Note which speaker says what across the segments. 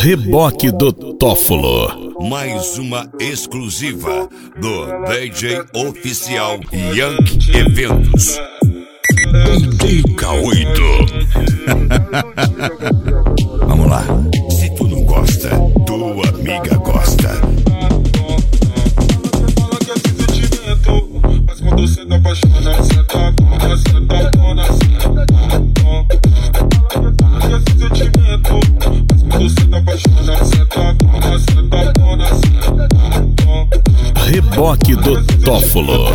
Speaker 1: Reboque do Tófolo.
Speaker 2: Mais uma exclusiva do DJ Oficial Yankee Eventos. DJ K8. Vamos lá. Se tu não gosta, tua amiga gosta.
Speaker 3: Fala que esse sentimento, mas quando cê tá apaixonado, cê tá toda, cê tá toda, fala que esse sentimento, mas quando cê tá apaixonado, cê tá toda, cê tá toda,
Speaker 1: Reboque do Tófolo.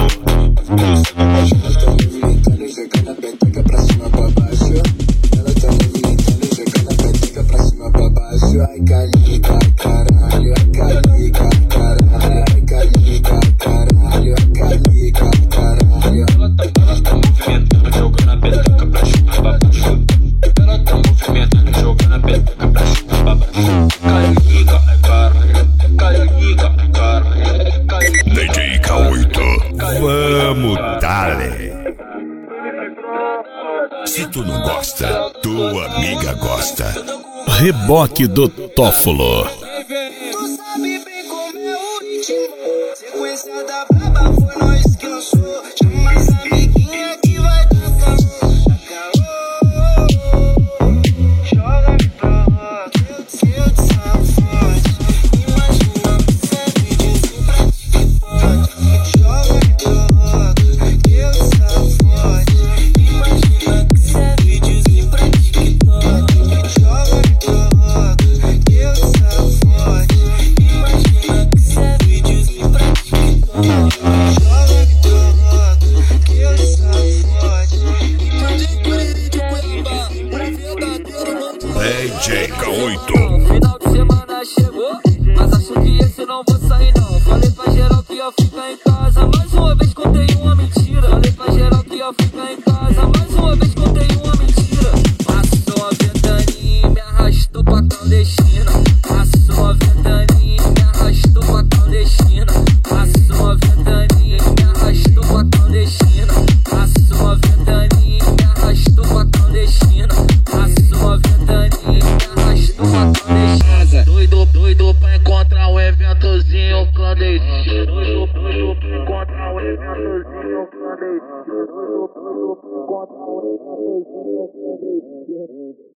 Speaker 4: Jogando a peteca pra cima pra baixo. Ela tá movimentando, jogando a peteca pra cima pra baixo. Ai, caliga, caralho. Ai, caliga, caralho. Ai, caliga, caralho. Ai, caliga, caralho.
Speaker 5: Ela tá movimentando, jogando a peteca pra cima pra baixo. Ela tá movimentando, jogando a peteca pra cima pra baixo. Caliga, caralho. Caliga, caralho.
Speaker 2: DJ K8. Vamos, dale. Se tu não gosta, tua amiga gosta.
Speaker 1: Reboque do Tófolo.
Speaker 6: Tu sabe bem como é o ritmo. Sequência da braba foi nós que lançou. Chama as amiguinhas que vai dar calor. Joga-me pra rock, eu te safado. Imagina que cê videozinho pra TikTok. Joga-me pra rock, eu te safado. Imagina que cê videozinho pra TikTok. Joga-me pra rock, eu te safado. Imagina que cê videozinho pra TikTok. Joga-me pra rock, eu te safado.
Speaker 2: DJ K8.
Speaker 5: Final de semana chegou, mas acho que esse não vou sair não. Falei pra geral que ia ficar em casa. Mais uma vez contei uma mentira. Falei pra geral que ia ficar em casa. Mais uma vez contei uma mentira. Passou a ventaninha e me arrastou pra clandestina. Passou a ventaninha e me arrastou pra clandestina. Passou a ventaninha e me arrastou pra clandestina. Passou a ventaninha e me arrastou pra clandestina. Passou a ventaninha e me arrastou pra clandestina. Doido pra encontrar um eventozinho clandestino. Doido pra encontrar um eventozinho clandestino. Doido pra encontrar um eventozinho clandestino.